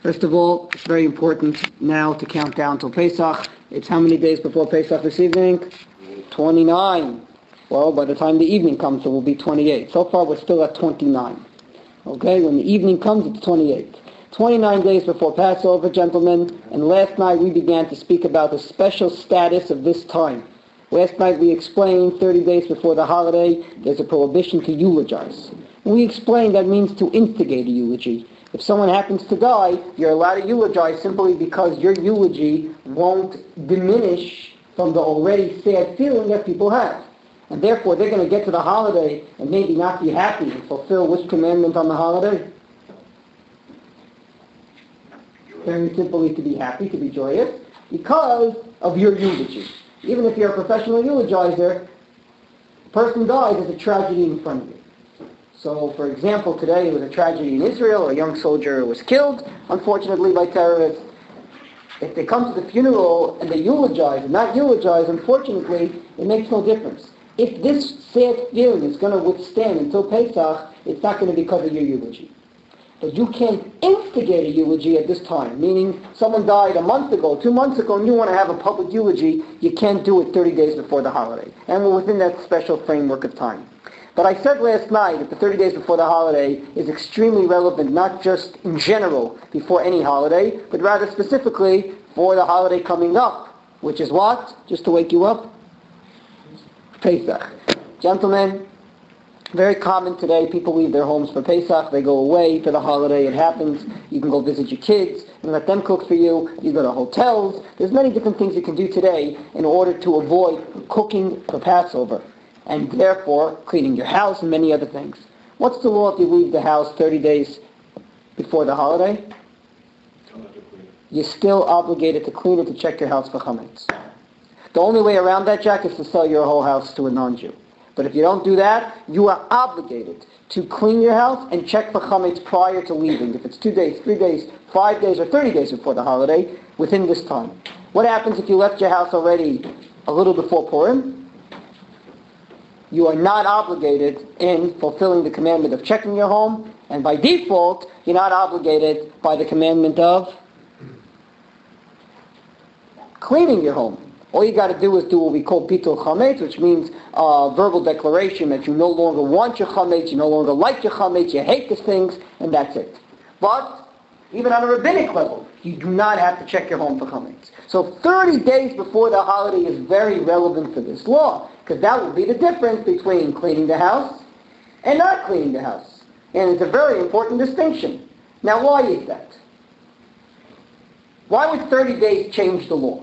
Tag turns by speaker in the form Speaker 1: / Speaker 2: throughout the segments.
Speaker 1: First of all, it's very important now to count down till Pesach. It's how many days before Pesach this evening? 29. Well, by the time the evening comes, it will be 28. So far, we're still at 29. Okay, when the evening comes, it's 28. 29 days before Passover, gentlemen, and last night we began to speak about the special status of this time. Last night we explained 30 days before the holiday, there's a prohibition to eulogize. And we explained that means to instigate a eulogy. If someone happens to die, you're allowed to eulogize simply because your eulogy won't diminish from the already sad feeling that people have. And therefore, they're going to get to the holiday and maybe not be happy and fulfill which commandment on the holiday? Very simply to be happy, to be joyous, because of your eulogy. Even if you're a professional eulogizer, a person dies, there's a tragedy in front of you. So, for example, today was a tragedy in Israel. A young soldier was killed, unfortunately, by terrorists. If they come to the funeral and they eulogize and not eulogize, unfortunately, it makes no difference. If this sad feeling is going to withstand until Pesach, it's not going to be because of your eulogy. But you can't instigate a eulogy at this time, meaning someone died a month ago, 2 months ago, and you want to have a public eulogy, you can't do it 30 days before the holiday. And we're within that special framework of time. But I said last night that the 30 days before the holiday is extremely relevant, not just in general before any holiday, but rather specifically for the holiday coming up, which is what? Just to wake you up? Pesach. Gentlemen, very common today, people leave their homes for Pesach, they go away for the holiday, it happens, you can go visit your kids and let them cook for you, you go to hotels, there's many different things you can do today in order to avoid cooking for Passover, and therefore cleaning your house and many other things. What's the law if you leave the house 30 days before the holiday? You're still obligated to clean it, to check your house for chametz. The only way around that, Jack, is to sell your whole house to a non-Jew. But if you don't do that, you are obligated to clean your house and check for chametz prior to leaving. If it's 2 days, 3 days, 5 days, or 30 days before the holiday, within this time. What happens if you left your house already a little before Purim? You are not obligated in fulfilling the commandment of checking your home, and by default, you're not obligated by the commandment of cleaning your home. All you got to do is do what we call bitul chametz, which means a verbal declaration that you no longer want your chametz, you no longer like your chametz, you hate these things, and that's it. But even on a rabbinic level, you do not have to check your home for chametz. So 30 days before the holiday is very relevant for this law, because that will be the difference between cleaning the house and not cleaning the house. And it's a very important distinction. Now, why is that? Why would 30 days change the law?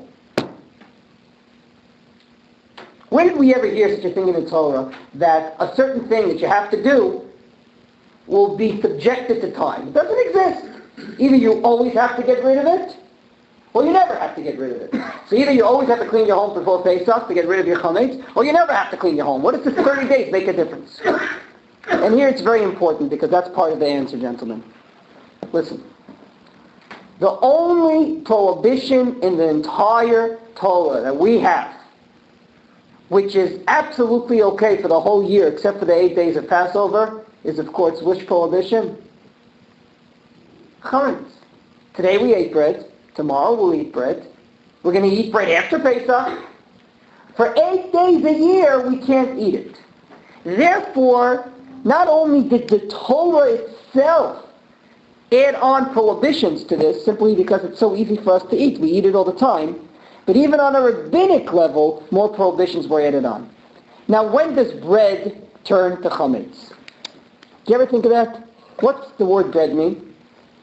Speaker 1: When did we ever hear such a thing in the Torah that a certain thing that you have to do will be subjected to time? It doesn't exist. Either you always have to get rid of it, or you never have to get rid of it. So either you always have to clean your home before Pesach to get rid of your chametz, or you never have to clean your home. What does this 30 days make a difference? And here it's very important because that's part of the answer, gentlemen. Listen. The only prohibition in the entire Torah that we have, which is absolutely okay for the whole year except for the 8 days of Passover, is of course which prohibition? Chametz. Today we ate bread. Tomorrow we'll eat bread. We're going to eat bread after Pesach. For 8 days a year we can't eat it. Therefore, not only did the Torah itself add on prohibitions to this simply because it's so easy for us to eat. We eat it all the time. But even on a rabbinic level, more prohibitions were added on. Now, when does bread turn to chametz? Do you ever think of that? What's the word bread mean?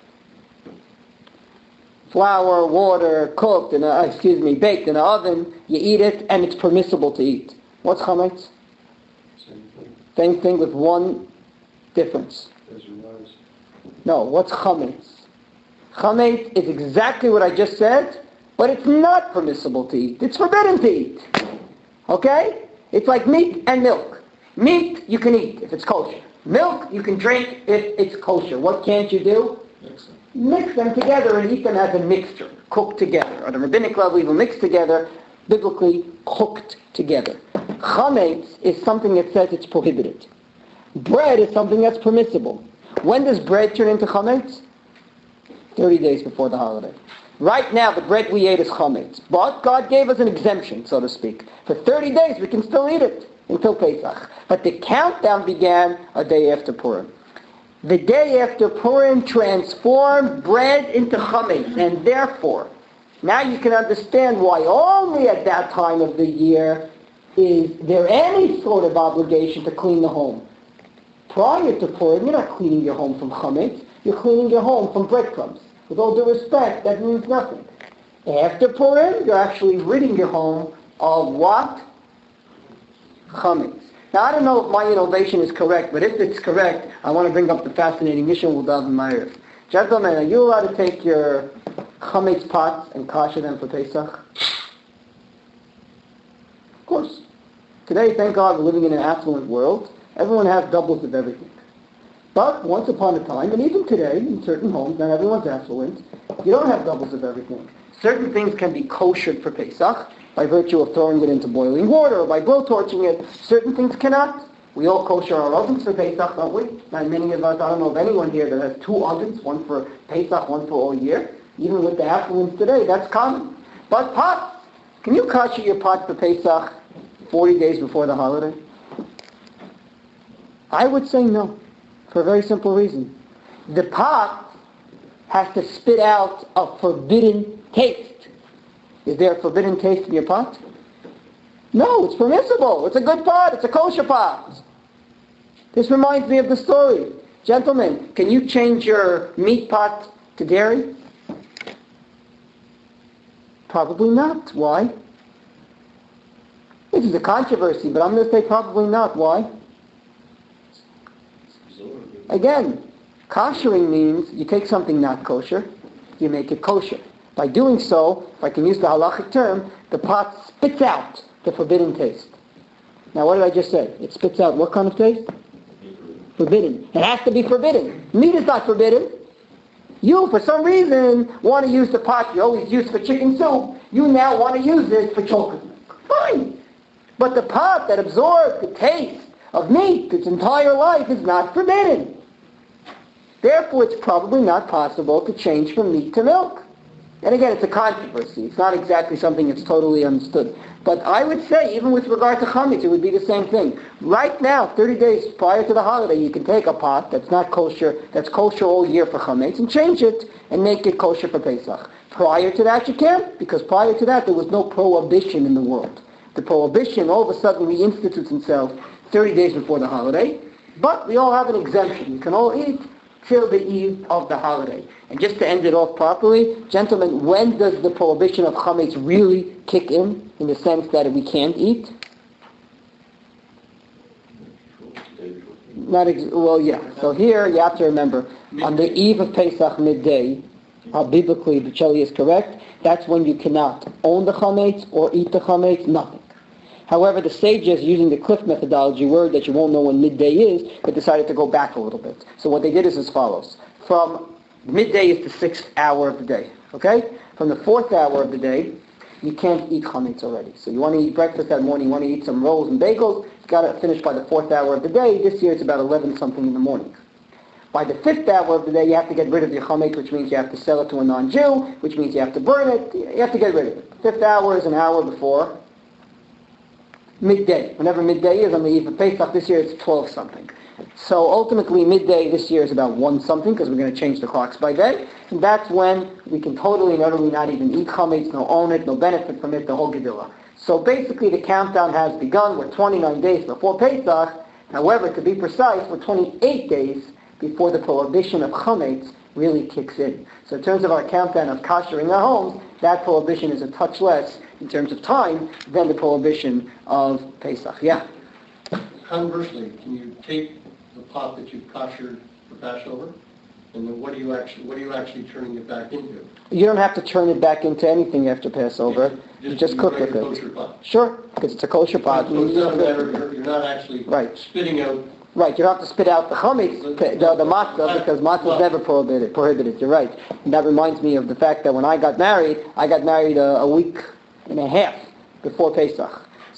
Speaker 1: Flour, water, cooked, baked in an oven. You eat it, and it's permissible to eat. What's chametz? Same thing with one difference. No, what's chametz? Chametz is exactly what I just said, but it's not permissible to eat. It's forbidden to eat. Okay? It's like meat and milk. Meat, you can eat if it's kosher. Milk, you can drink if it's kosher. What can't you do? Mix them together and eat them as a mixture. Cooked together. On a rabbinic level, even mixed together, biblically cooked together. Chametz is something that says it's prohibited. Bread is something that's permissible. When does bread turn into chametz? 30 days before the holiday. Right now, the bread we ate is chametz, but God gave us an exemption, so to speak. For 30 days, we can still eat it until Pesach. But the countdown began a day after Purim. The day after Purim transformed bread into chametz, and therefore, now you can understand why only at that time of the year is there any sort of obligation to clean the home. Prior to Purim, you're not cleaning your home from chametz, you're cleaning your home from breadcrumbs. With all due respect, that means nothing. After Purim, you're actually ridding your home of what? Chametz. Now, I don't know if my innovation is correct, but if it's correct, I want to bring up the fascinating mission with David Meyer. Gentlemen, are you allowed to take your chametz pots and kosher them for Pesach? Of course. Today, thank God, we're living in an affluent world. Everyone has doubles of everything. But once upon a time, and even today, in certain homes, not everyone's affluent, you don't have doubles of everything. Certain things can be koshered for Pesach by virtue of throwing it into boiling water or by blowtorching it. Certain things cannot. We all kosher our ovens for Pesach, don't we? Not many of us, I don't know of anyone here that has two ovens, one for Pesach, one for all year. Even with the affluence today, that's common. But pots, can you kosher your pot for Pesach 40 days before the holiday? I would say no. For a very simple reason. The pot has to spit out a forbidden taste. Is there a forbidden taste in your pot? No, it's permissible. It's a good pot. It's a kosher pot. This reminds me of the story. Gentlemen, can you change your meat pot to dairy? Probably not. Why? This is a controversy, but I'm going to say probably not. Why? Again, koshering means you take something not kosher, you make it kosher. By doing so, if I can use the halachic term, the pot spits out the forbidden taste. Now what did I just say? It spits out what kind of taste? Forbidden. It has to be forbidden. Meat is not forbidden. You, for some reason, want to use the pot you always use for chicken soup. You now want to use it for chocolate milk. Fine. But the pot that absorbs the taste of meat its entire life is not forbidden. Therefore, it's probably not possible to change from meat to milk. And again, it's a controversy. It's not exactly something that's totally understood. But I would say, even with regard to chametz, it would be the same thing. Right now, 30 days prior to the holiday, you can take a pot that's not kosher, that's kosher all year for chametz, and change it and make it kosher for Pesach. Prior to that, you can't, because prior to that, there was no prohibition in the world. The prohibition all of a sudden reinstitutes itself 30 days before the holiday, but we all have an exemption. You can all eat till the eve of the holiday. And just to end it off properly, gentlemen, when does the prohibition of chametz really kick in the sense that we can't eat? So here you have to remember, on the eve of Pesach midday, biblically, the Shelley is correct, that's when you cannot own the chametz or eat the chametz, nothing. However, the sages, using the Cliff methodology, word that you won't know when midday is, they decided to go back a little bit. So what they did is as follows. From midday is the 6th hour of the day. Okay? From the 4th hour of the day, you can't eat chametz already. So you want to eat breakfast that morning, you want to eat some rolls and bagels, you've got to finish by the 4th hour of the day. This year it's about 11 something in the morning. By the 5th hour of the day, you have to get rid of your chametz, which means you have to sell it to a non-Jew, which means you have to burn it. You have to get rid of it. 5th hour is an hour before midday. Whenever midday is on the eve of Pesach, this year it's 12 something. So ultimately midday this year is about 1 something, because we're going to change the clocks by then. And that's when we can totally and utterly not even eat chametz, no own it, no benefit from it, the whole gedillah. So basically the countdown has begun. We're 29 days before Pesach. However, to be precise, we're 28 days before the prohibition of chametz really kicks in. So in terms of our countdown of koshering our homes, that prohibition is a touch less in terms of time than the prohibition of Pesach. Yeah?
Speaker 2: Conversely, can you take the pot that you've koshered for Passover, and then what are you actually turning it back into?
Speaker 1: You don't have to turn it back into anything after Passover. You just cook with it.
Speaker 2: Pot.
Speaker 1: Sure, because it's a kosher pot.
Speaker 2: So it doesn't matter, you're not actually spitting out.
Speaker 1: Right, you don't have to spit out the chametz, the matzah, because matzah is never prohibited. You're right. And that reminds me of the fact that when I got married a week and a half before Pesach.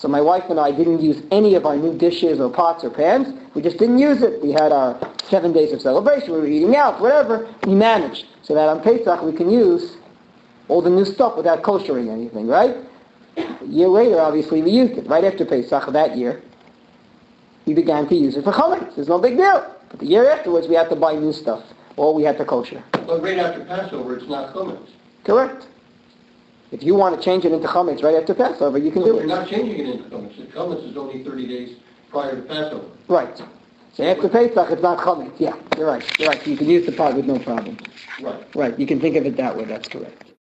Speaker 1: So my wife and I didn't use any of our new dishes or pots or pans. We just didn't use it. We had our 7 days of celebration. We were eating out, whatever. We managed. So that on Pesach we can use all the new stuff without kosher anything, right? A year later, obviously, we used it. Right after Pesach that year, we began to use it for chametz. It's no big deal. But the year afterwards, we had to buy new stuff. Or we had to kosher.
Speaker 2: But right after Passover, it's not chametz.
Speaker 1: Correct. If you want to change it into chametz right after Passover, you can do
Speaker 2: You're
Speaker 1: it.
Speaker 2: not changing it into chametz. The chametz is only 30 days prior to Passover.
Speaker 1: Right. So after Pesach, it's not chametz. Yeah, you're right. You're right. You can use the pot with no problem.
Speaker 2: Right.
Speaker 1: Right. You can think of it that way. That's correct.